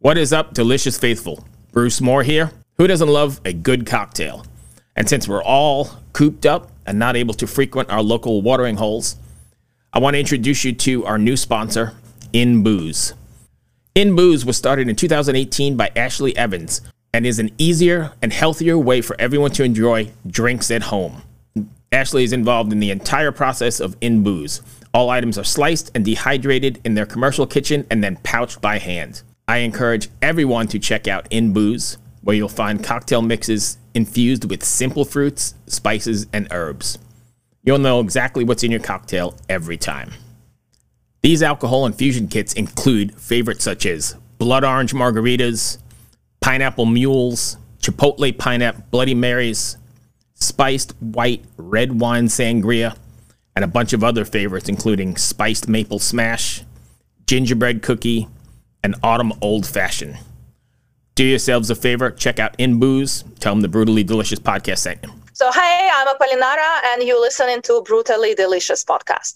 What is up, delicious faithful? Bruce Moore here. Who doesn't love a good cocktail? And since we're all cooped up and not able to frequent our local watering holes, I want to introduce you to our new sponsor, In Booze. In Booze was started in 2018 by Ashley Evans and is an easier and healthier way for everyone to enjoy drinks at home. Ashley is involved in the entire process of In Booze. All items are sliced and dehydrated in their commercial kitchen and then pouched by hand. I encourage everyone to check out In Booze, where you'll find cocktail mixes infused with simple fruits, spices, and herbs. You'll know exactly what's in your cocktail every time. These alcohol infusion kits include favorites such as blood orange margaritas, pineapple mules, chipotle pineapple Bloody Marys, spiced white red wine sangria, and a bunch of other favorites including spiced maple smash, gingerbread cookie, and autumn old fashioned. Do yourselves a favor, check out In Booze. Tell them the Brutally Delicious podcast sent you. So, hey, I'm Apolinara, and you're listening to Brutally Delicious podcast.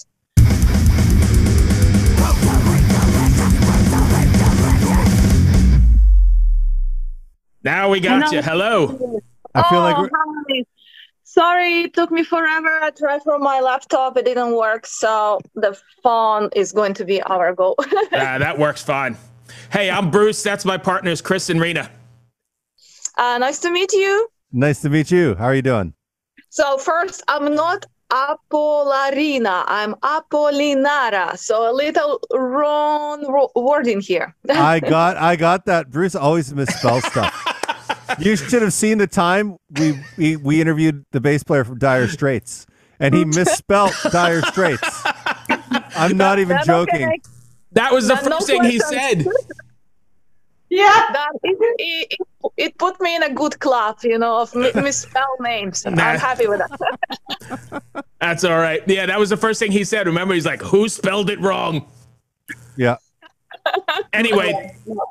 Now we got you. Hello. I feel like hi. Sorry, it took me forever. I tried from my laptop. It didn't work. So the phone is going to be our go. That works fine. Hey, I'm Bruce. That's my partners, Chris and Rena. Nice to meet you. Nice to meet you. How are you doing? So first, I'm not Apolarina. I'm Apolinara. So a little wrong wording here. I got that. Bruce always misspells stuff. You should have seen the time we interviewed the bass player from Dire Straits, and he misspelled Dire Straits. I'm not even joking. Okay. That was the first thing he said. Yeah, it put me in a good club, of misspelled names. I'm happy with that. That's all right. Yeah, that was the first thing he said. Remember, he's like, who spelled it wrong? Yeah. Anyway.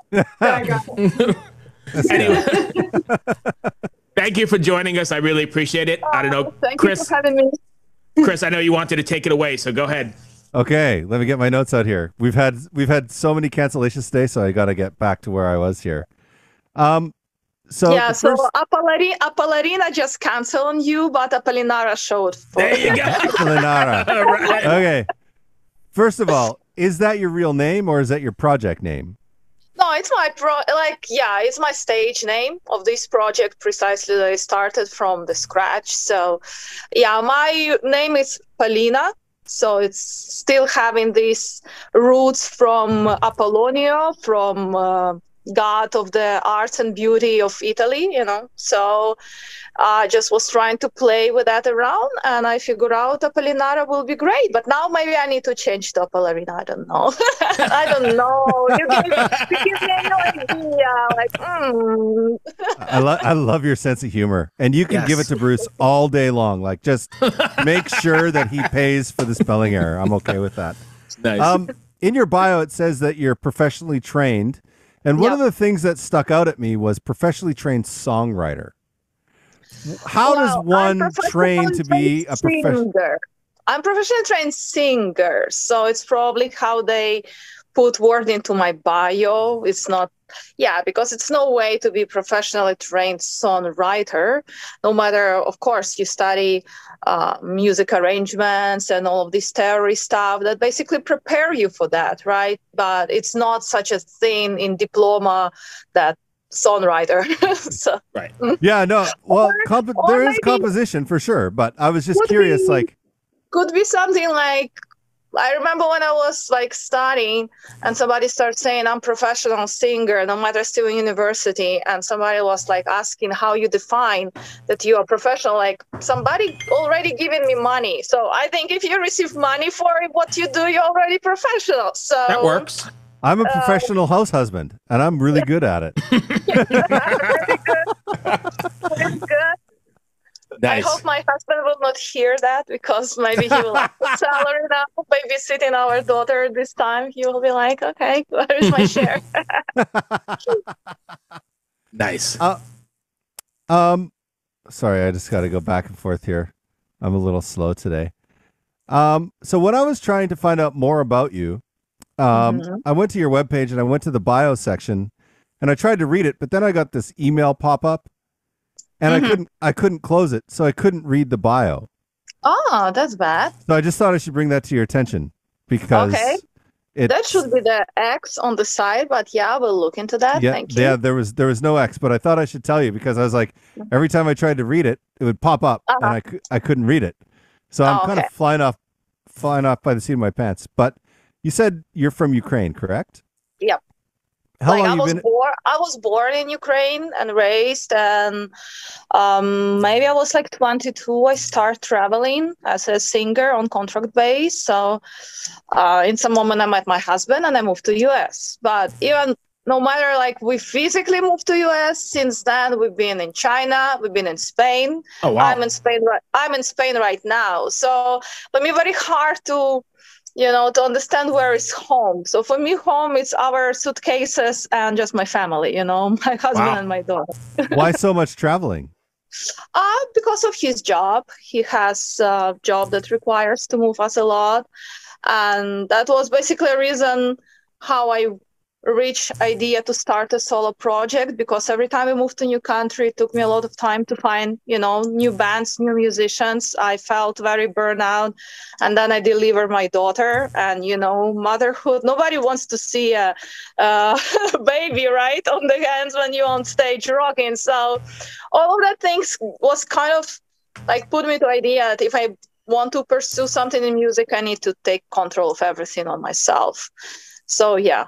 Anyway, thank you for joining us. I really appreciate it. I don't know, Thank Chris. you for having me. Chris, I know you wanted to take it away, so go ahead. Okay, let me get my notes out here. We've had so many cancellations today, so I got to get back to where I was here. So Apolarina just canceled on you, but Apolinara showed. There you go. Apolinara. Right. Okay. First of all, is that your real name or is that your project name? No, it's my it's my stage name of this project precisely that I started from the scratch. So, yeah, my name is Polina. So it's still having these roots from Apollonio, from god of the arts and beauty of Italy, So I just was trying to play with that around, and I figured out Apollinara will be great. But now maybe I need to change to Apollarina. I don't know. I don't know. You give me no idea. I love your sense of humor, and you can give it to Bruce all day long. Like, just make sure that he pays for the spelling error. I'm okay with that. Nice. In your bio, it says that you're professionally trained. And one of the things that stuck out at me was professionally trained songwriter. How does one train to be a professional? I'm professionally trained singer, so it's probably how they put word into my bio. It's not, because it's no way to be professionally trained songwriter. No matter, of course, you study music arrangements and all of this theory stuff that basically prepare you for that, right? But it's not such a thing in diploma that songwriter. So, right. Yeah, no. Well, there is composition for sure, but I was just curious, could be something like, I remember when I was studying and somebody started saying I'm professional singer, no matter still in university, and somebody was asking how you define that you are professional, somebody already giving me money. So I think if you receive money for what you do, you're already professional. So that works. I'm a professional house husband, and I'm really good at it. Very good. Very good. Nice. I hope my husband will not hear that, because maybe he will have the salary now, babysitting our daughter this time. He will be like, okay, where is my share? Nice. Sorry, I just got to go back and forth here. I'm a little slow today. So when I was trying to find out more about you, I went to your webpage and I went to the bio section, and I tried to read it, but then I got this email pop up, and I couldn't close it, so I couldn't read the bio. Oh, that's bad. So I just thought I should bring that to your attention because that should be the X on the side, but yeah, we'll look into that. Yeah, Thank you. yeah, there was no X, but I thought I should tell you because I was like, every time I tried to read it, it would pop up, and I couldn't read it. So I'm kind of flying off by the seat of my pants. But you said you're from Ukraine, correct? Yep. How long I was born in Ukraine and raised, and maybe I was like 22. I started traveling as a singer on contract base. So in some moment I met my husband and I moved to US. But even no matter like we physically moved to US, since then we've been in China, we've been in Spain. Oh wow. I'm in Spain right now. So for me, very hard to to understand where is home. So for me, home is our suitcases and just my family, my husband and my daughter. Why so much traveling? Because of his job. He has a job that requires to move us a lot. And that was basically a reason how I reached idea to start a solo project, because every time I moved to a new country, it took me a lot of time to find, new bands, new musicians. I felt very burnt out. And then I delivered my daughter, and, motherhood. Nobody wants to see a baby, right, on the hands when you're on stage rocking. So all of that things was kind of like put me to idea that if I want to pursue something in music, I need to take control of everything on myself. So yeah,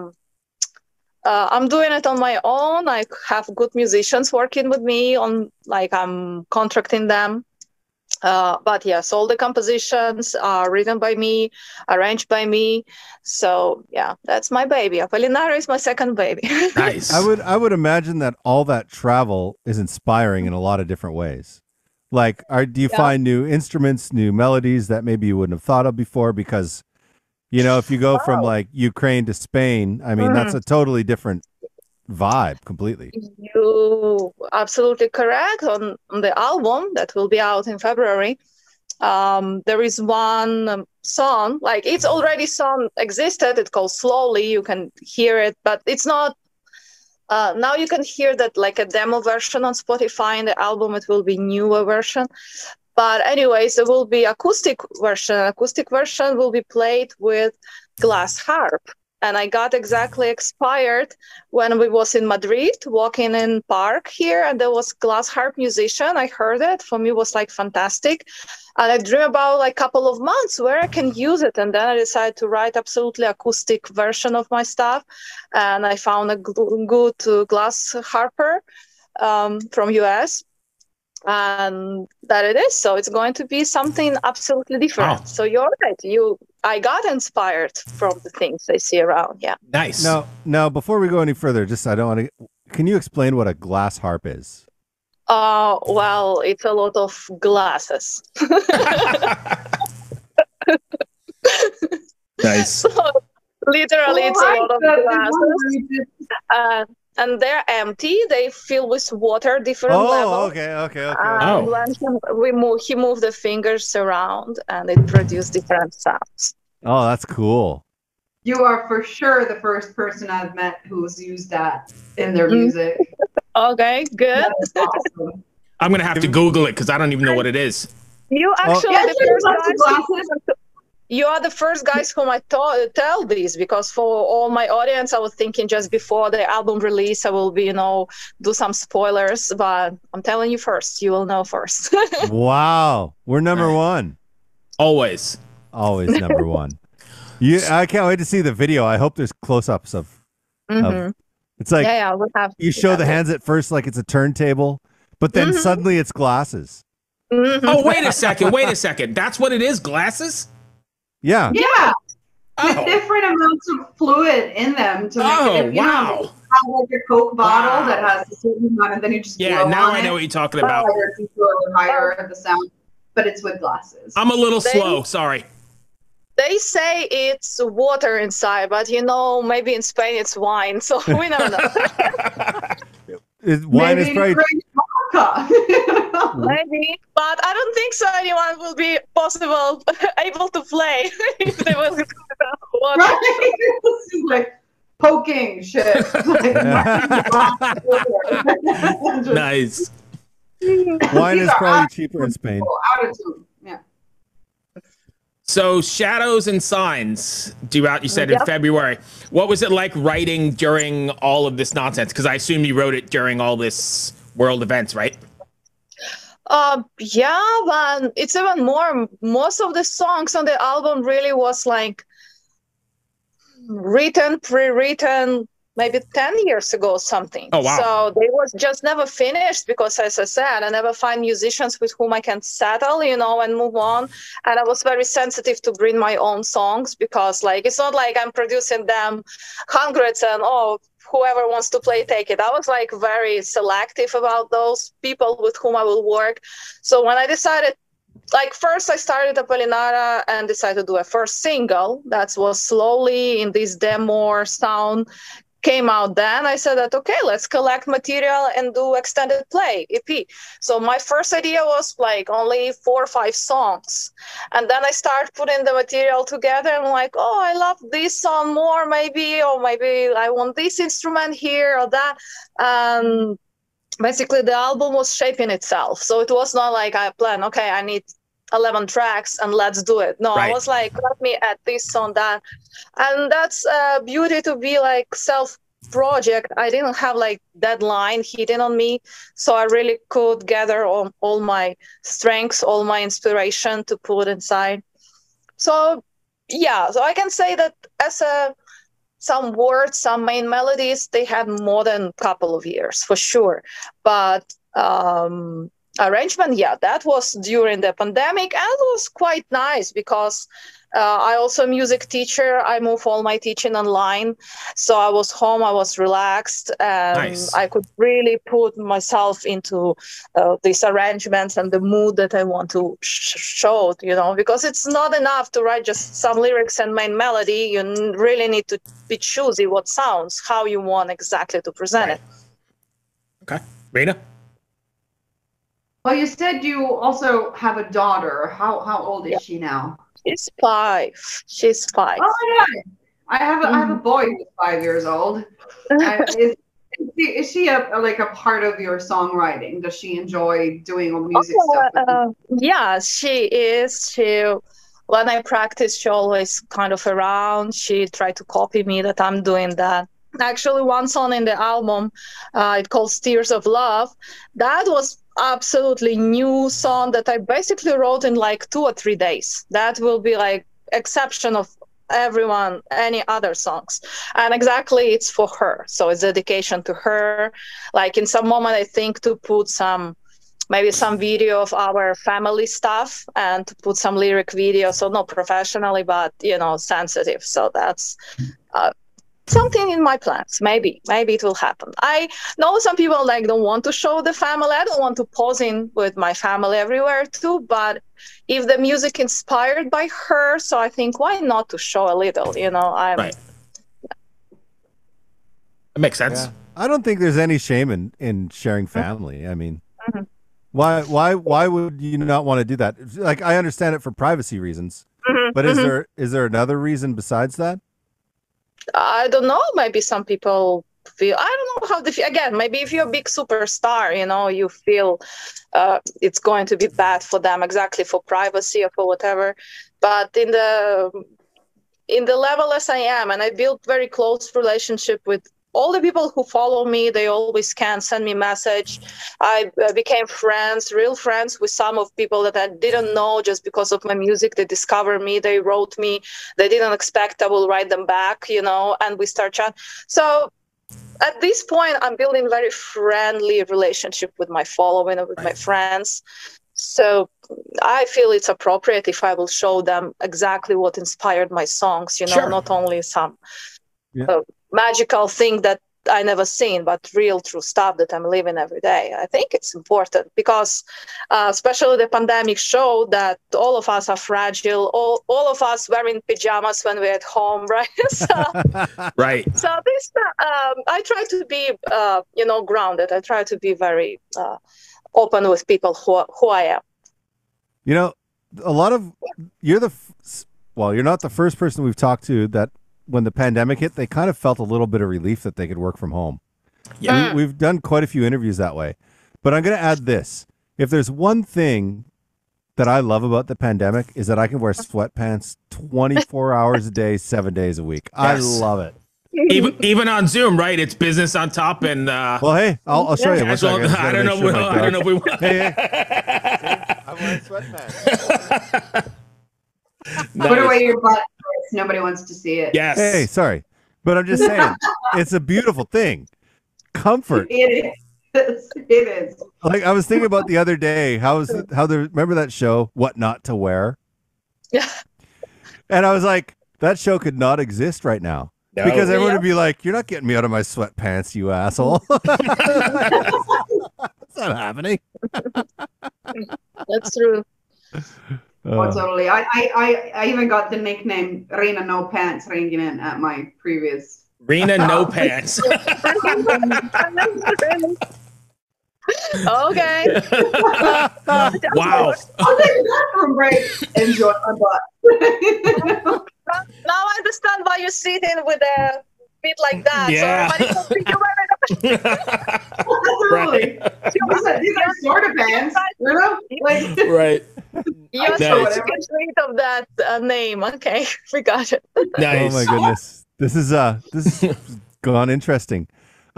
I'm doing it on my own. I have good musicians working with me on, I'm contracting them. But yes, all the compositions are written by me, arranged by me. So yeah, that's my baby. Apolinara is my second baby. Nice. I would imagine that all that travel is inspiring in a lot of different ways. Like, do you find new instruments, new melodies that maybe you wouldn't have thought of before? Because if you go from like Ukraine to Spain, I mean, that's a totally different vibe completely. You absolutely correct. On the album that will be out in February, there is one song, like it's already song existed. It's called Slowly. You can hear it, but it's not. Now you can hear that like a demo version on Spotify. In the album, it will be newer version. But anyways, there will be acoustic version. Acoustic version will be played with glass harp. And I got exactly expired when we was in Madrid, walking in park here, and there was glass harp musician. I heard it. For me, it was like fantastic. And I dreamed about like a couple of months where I can use it. And then I decided to write absolutely acoustic version of my stuff. And I found a good glass harper from US. And that it is. So it's going to be something absolutely different. Wow. So you're right. I got inspired from the things I see around. Yeah. Nice. Now, before we go any further, can you explain what a glass harp is? Well, it's a lot of glasses. Nice. So literally, it's a lot of glasses. And they're empty. They fill with water, different levels. Okay. When he moved the fingers around, and it produced different sounds. Oh, that's cool. You are for sure the first person I've met who's used that in their music. Okay, good. That is awesome. I'm going to have to Google it because I don't even know what it is. You actually you are the first guys whom I tell this, because for all my audience, I was thinking just before the album release, I will be, do some spoilers, but I'm telling you first. You will know first. Wow. We're number one. Always Number one. I can't wait to see the video. I hope there's close-ups of it's like we'll have you show the hands at first like it's a turntable, but then suddenly it's glasses. Oh, wait a second. That's what it is? Glasses? Yeah. Yeah. With different amounts of fluid in them to make it. Wow. Have like a Coke bottle that has a certain amount, and then you just blow now on I know what you're talking about. Higher the sound, but it's with glasses. I'm a little slow. Sorry. They say it's water inside, but maybe in Spain it's wine, so we never know. Wine is probably maybe, but I don't think so. Anyone will be able to play if there was water. Right? poking shit. Nice. Wine is These are probably cheaper in Spain. out of tune. Yeah. So Shadows and Signs due out, you said, in Yep. February. What was it like writing during all of this nonsense? Because I assume you wrote it during all this world events, right? Yeah, but it's even more. Most of the songs on the album really was like written, pre-written, maybe 10 years ago or something. Oh, wow. So they was just never finished because, as I said, I never find musicians with whom I can settle, and move on. And I was very sensitive to bring my own songs because, like, it's not like I'm producing them hundreds and, whoever wants to play, take it. I was like very selective about those people with whom I will work. So when I decided, like, first I started Apolinara and decided to do a first single that was slowly in this demo sound came out. Then I said that, okay, let's collect material and do extended play, EP. So my first idea was like only 4 or 5 songs. And then I started putting the material together and like, oh, I love this song more maybe, or maybe I want this instrument here or that. Basically the album was shaping itself. So it was not like I planned, okay, I need 11 tracks and let's do it. No, Right. I was like, let me add this on that. And that's beauty to be like self-project. I didn't have like deadline hidden on me. So I really could gather all my strengths, all my inspiration to put inside. So yeah, so I can say that as some words, some main melodies, they had more than a couple of years for sure. But arrangement, yeah, that was during the pandemic, and it was quite nice because I also a music teacher. I moved all my teaching online, so I was home, I was relaxed, and Nice. I could really put myself into these arrangements and the mood that I want to show, because it's not enough to write just some lyrics and main melody. You really need to be choosy what sounds, how you want exactly to present it. Okay. Rena? Well, you said you also have a daughter. How old is she now? She's 5. She's 5. Oh my God. I have a boy who's 5 years old. Is she a part of your songwriting? Does she enjoy doing all music stuff? Yeah, she is. When I practice, she always kind of around. She tried to copy me that I'm doing that. Actually, one song in the album, it calls Tears of Love. That was absolutely new song that I basically wrote in like 2 or 3 days. That will be like exception of any other songs. And exactly it's for her. So it's dedication to her. Like in some moment, I think to put maybe some video of our family stuff and to put some lyric video. So not professionally, but, sensitive. So that's something in my plans. Maybe it will happen. I know some people don't want to show the family. I don't want to pose in with my family everywhere too, but if the music inspired by her, so I think why not to show a little, Right. That makes sense. Yeah. I don't think there's any shame in sharing family. I mean, why would you not want to do that? Like, I understand it for privacy reasons, but is there another reason besides that? I don't know. Maybe some people feel, I don't know how they feel. Again, maybe if you're a big superstar, you feel it's going to be bad for them, exactly for privacy or for whatever. But in the level as I am, and I built very close relationship with all the people who follow me, they always can send me message. I became real friends with some of people that I didn't know just because of my music. They discovered me, they wrote me, they didn't expect I will write them back, and we start chatting. So at this point, I'm building very friendly relationship with my following and with my friends. So I feel it's appropriate if I will show them exactly what inspired my songs, Sure. Not only some magical thing that I never seen, but real true stuff that I'm living every day. I think it's important because especially the pandemic showed that all of us are fragile. All of us wearing pajamas when we're at home, right? Right. So this, I try to be, grounded. I try to be very open with people who I am. You're not the first person we've talked to that when the pandemic hit, they kind of felt a little bit of relief that they could work from home. Yeah. We've done quite a few interviews that way. But I'm going to add this. If there's one thing that I love about the pandemic is that I can wear sweatpants 24 hours a day, 7 days a week. I Yes. love it. Even on Zoom, right? It's business on top and Well, hey, I'll show you. One casual. second. I don't know. I don't know if we. Hey, I'm wearing sweatpants. Put away your butt. Nobody wants to see it. Yes. Hey, sorry. But I'm just saying, it's a beautiful thing. Comfort. It is. It is. Like I was thinking about the other day, remember that show, What Not to Wear? Yeah. And I was like, that show could not exist right now. No. Because everyone would be like, you're not getting me out of my sweatpants, you asshole. That's not happening. That's true. Oh, totally. I even got the nickname Rina No Pants ringing in at my previous. Rena no pants. Okay. Wow. I'll take a bathroom break. Enjoy my butt. Now I understand why you're sitting with a feet like that. Yeah. So everybody can think you're wearing Absolutely. These are sort of pants, you know? Like, Right. You're Nice. supposed to get rid of that name. Okay, we got it. Nice. Oh my goodness. This is gone interesting.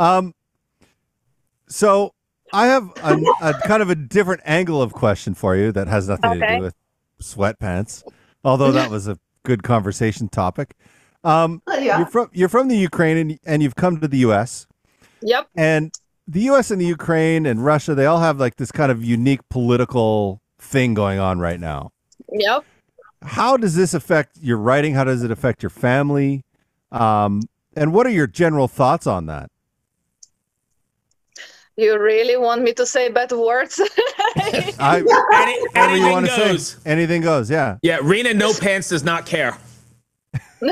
So I have a kind of a different angle of question for you that has nothing to Okay. do with sweatpants, although that was a good conversation topic. yeah. You're from the Ukraine and you've come to the US. Yep. And the US and the Ukraine and Russia, they all have like this kind of unique political thing going on right now. Yep. How does this affect your writing? How does it affect your family? And what are your general thoughts on that? You really want me to say bad words? Whatever you want to goes. say. Anything goes, yeah. Yeah, Rena no pants does not care. Oh,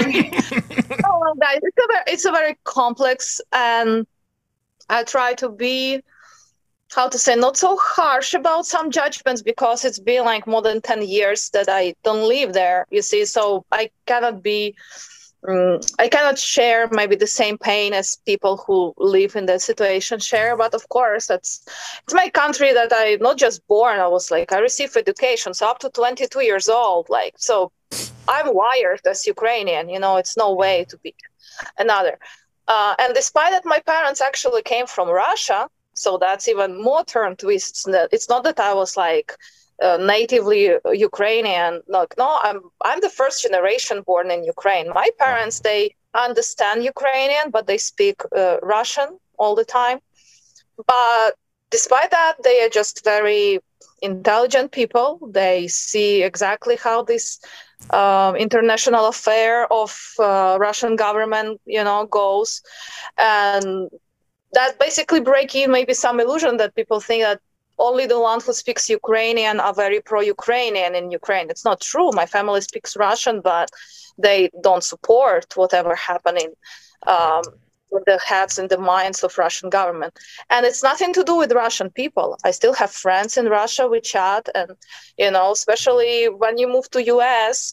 well, guys, it's a very complex, and I try to be, how to say, not so harsh about some judgments because it's been like more than 10 years that I don't live there, you see, so I cannot be, I cannot share maybe the same pain as people who live in that situation share, but of course it's my country that I not just born, I was like, I received education, so up to 22 years old, like, so I'm wired as Ukrainian, you know, it's no way to be another. And despite that, my parents actually came from Russia, so that's even more turn twists. It's not that I was like natively Ukrainian. Like, no, I'm the first generation born in Ukraine. My parents, they understand Ukrainian, but they speak Russian all the time. But despite that, they are just very intelligent people. They see exactly how this international affair of Russian government, you know, goes, and that basically breaking maybe some illusion that people think that only the one who speaks Ukrainian are very pro-Ukrainian in Ukraine. It's not true. My family speaks Russian, but they don't support whatever happening with the heads and the minds of Russian government. And it's nothing to do with Russian people. I still have friends in Russia, we chat, and, you know, especially when you move to US,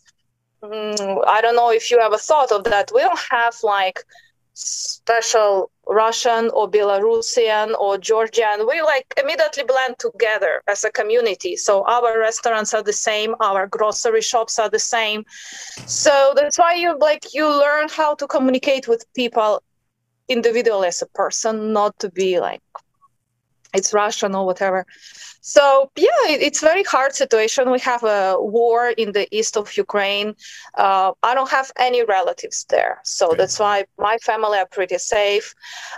I don't know if you ever thought of that. We don't have like special Russian or Belarusian or Georgian. We like immediately blend together as a community. So our restaurants are the same, our grocery shops are the same. So that's why you learn how to communicate with people individually as a person, not to be like it's Russian or whatever. So yeah, it's very hard situation. We have a war in the east of Ukraine. I don't have any relatives there, so that's why my family are pretty safe.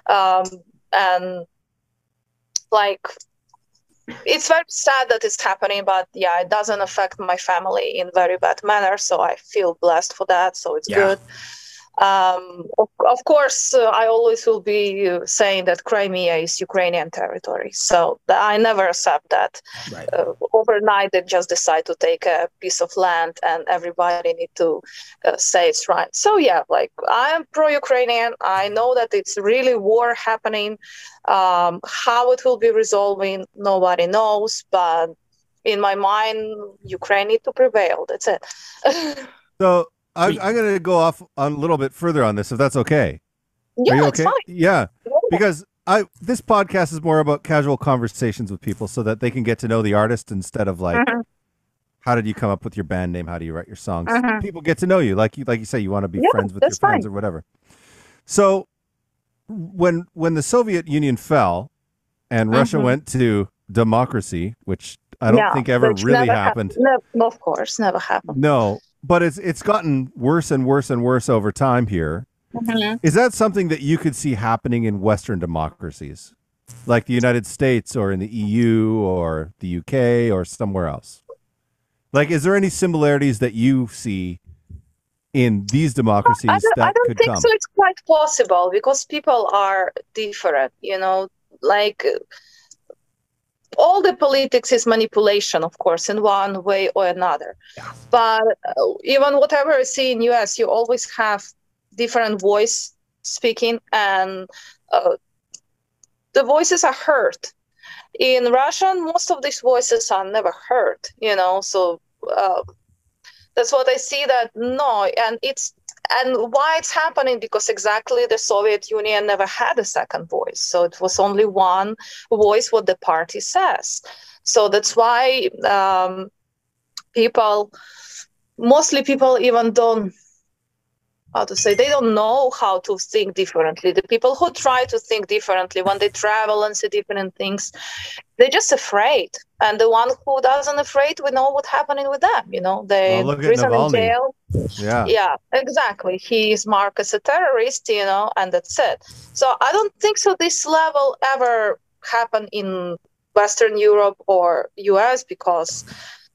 And like, it's very sad that it's happening, but yeah, it doesn't affect my family in very bad manner. So I feel blessed for that. So it's good. Of course, I always will be saying that Crimea is Ukrainian territory. So I never accept that. Right. Overnight, they just decide to take a piece of land and everybody need to say it's right. So yeah, like I am pro-Ukrainian. I know that it's really war happening. How it will be resolving, nobody knows. But in my mind, Ukraine need to prevail. That's it. So I'm going to go off on a little bit further on this, if that's okay. Yeah, Are you it's okay? fine. Yeah, because this podcast is more about casual conversations with people so that they can get to know the artist instead of like, how did you come up with your band name? How do you write your songs? People get to know you, like you say, you want to be friends with your friends or whatever. So when the Soviet Union fell and Russia went to democracy, which I don't think ever really happened. No, of course, never happened. No, but it's gotten worse and worse and worse over time here. Is that something that you could see happening in Western democracies, like the United States or in the EU or the UK or somewhere else? Like, is there any similarities that you see in these democracies I don't could think come? so. It's quite possible because people are different, like all the politics is manipulation, of course, in one way or another. Yeah. But even whatever you see in US, you always have different voice speaking, and the voices are heard. In Russian, most of these voices are never heard, so that's what I see that no, and why it's happening, because exactly the Soviet Union never had a second voice. So it was only one voice, what the party says. So that's why mostly people even don't, they don't know how to think differently. The people who try to think differently, when they travel and see different things, they're just afraid. And the one who doesn't afraid, we know what's happening with them. They prison in jail. Yeah, exactly. He is marked as a terrorist, and that's it. So I don't think so this level ever happened in Western Europe or US, because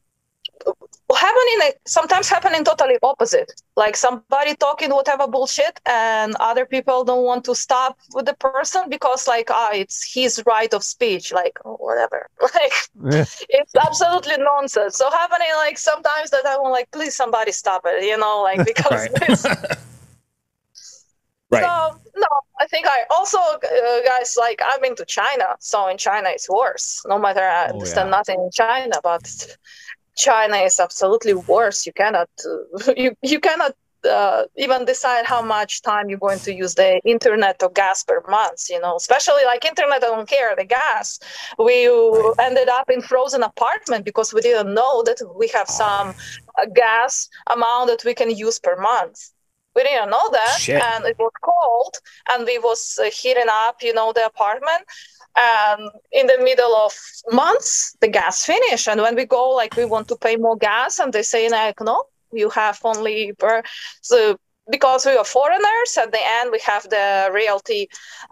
sometimes happening totally opposite, like somebody talking whatever bullshit and other people don't want to stop with the person because it's his right of speech, whatever, It's absolutely nonsense. So happening sometimes that I want please somebody stop it, because this. Right. So no, I think I also guys, I've been to China, so in China it's worse. No matter I understand nothing in China, but China is absolutely worse. You cannot you cannot even decide how much time you're going to use the internet or gas per month, especially internet, I don't care, the gas. We ended up in frozen apartment because we didn't know that we have some gas amount that we can use per month. We didn't know that. Shit. And it was cold and we was heating up, the apartment. And in the middle of months, the gas finished. And when we go, we want to pay more gas, and they say, no, you have only so because we are foreigners. At the end, we have the realty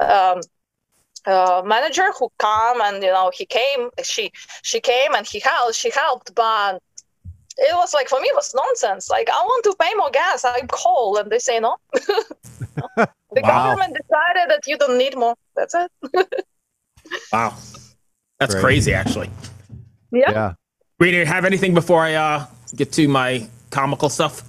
manager who come, and he came. She came and she helped, but it was for me, it was nonsense. I want to pay more gas. I'm cold, and they say no. The government decided that you don't need more. That's it. Wow. That's crazy, actually. Yeah. Rena, have anything before I get to my comical stuff?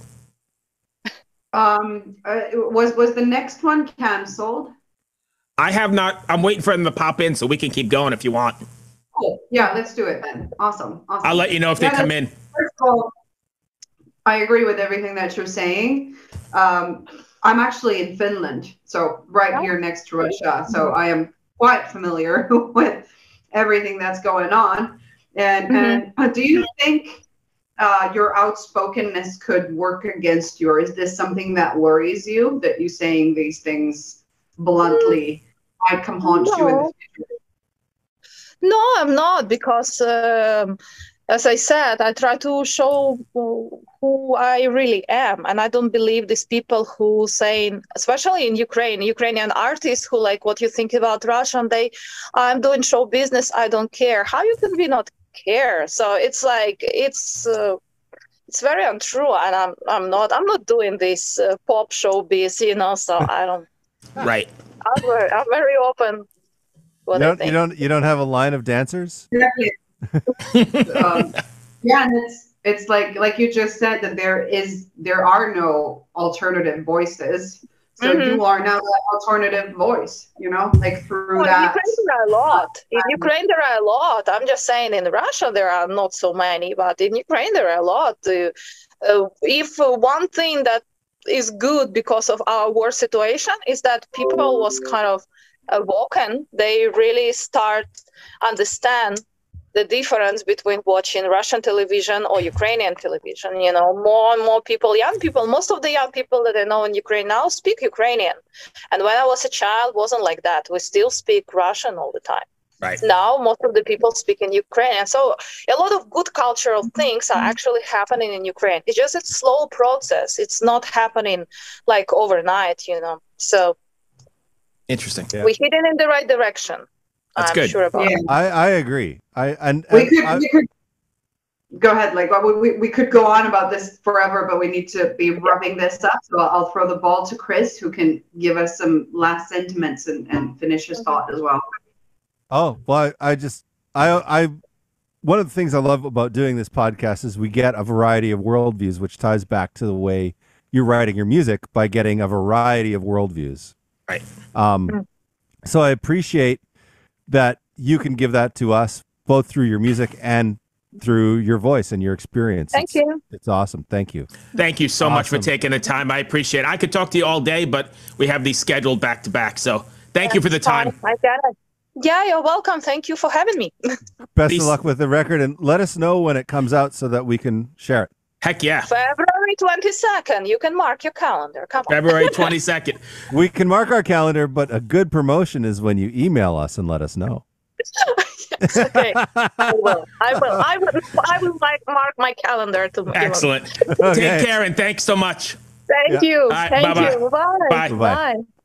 Was the next one canceled? I have not. I'm waiting for them to pop in so we can keep going if you want. Cool. Yeah, let's do it then. Awesome. I'll let you know if they come in. First of all, I agree with everything that you're saying. I'm actually in Finland, so right here next to Russia. So I am quite familiar with everything that's going on. And do you think your outspokenness could work against you? Or is this something that worries you, that you saying these things bluntly might come haunt you in the future? No, I'm not, because as I said, I try to show who I really am. And I don't believe these people who saying, especially in Ukrainian artists who what you think about Russian, I'm doing show business, I don't care. How you can be not care? So it's it's very untrue. And I'm not doing this pop show biz, so I don't. Right. I'm very open. You don't have a line of dancers? Exactly. Yeah, and it's like you just said, that there are no alternative voices. So you are now that alternative voice, through that. In Ukraine there are a lot. In Ukraine there are a lot. I'm just saying in Russia there are not so many, but in Ukraine there are a lot. if one thing that is good because of our war situation is that people was kind of awoken. They really start understand the difference between watching Russian television or Ukrainian television. You know, more and more people, young people, most of the young people that I know in Ukraine now speak Ukrainian. And when I was a child, wasn't like that. We still speak Russian all the time. Right. Now, most of the people speak in Ukrainian. So a lot of good cultural things are actually happening in Ukraine. It's just a slow process. It's not happening like overnight, you know. So Interesting. Yeah. we're heading in the right direction. That's I'm good. sure about it. I agree. We could go ahead. Like we could go on about this forever, but we need to be wrapping this up. So I'll throw the ball to Chris, who can give us some last sentiments and finish his thought as well. Oh, well, I one of the things I love about doing this podcast is we get a variety of worldviews, which ties back to the way you're writing your music by getting a variety of worldviews. Right. So I appreciate that you can give that to us both through your music and through your voice and your experience. Thank you. It's awesome. Thank you. Thank you so much for Awesome. taking the time. I appreciate it. I could talk to you all day, but we have these scheduled back to back. So thank you for the time. I get it. Yeah, you're welcome. Thank you for having me. Best Peace. of luck with the record, and let us know when it comes out so that we can share it. Heck yeah. February 22nd. You can mark your calendar. Come on. February 22nd. We can mark our calendar, but a good promotion is when you email us and let us know. Yes, okay. I will. I will mark my calendar to give Excellent. Okay. Take care and thanks so much. Thank Yeah. you. All right, Thank bye-bye. you. Bye. Bye. Bye-bye. Bye.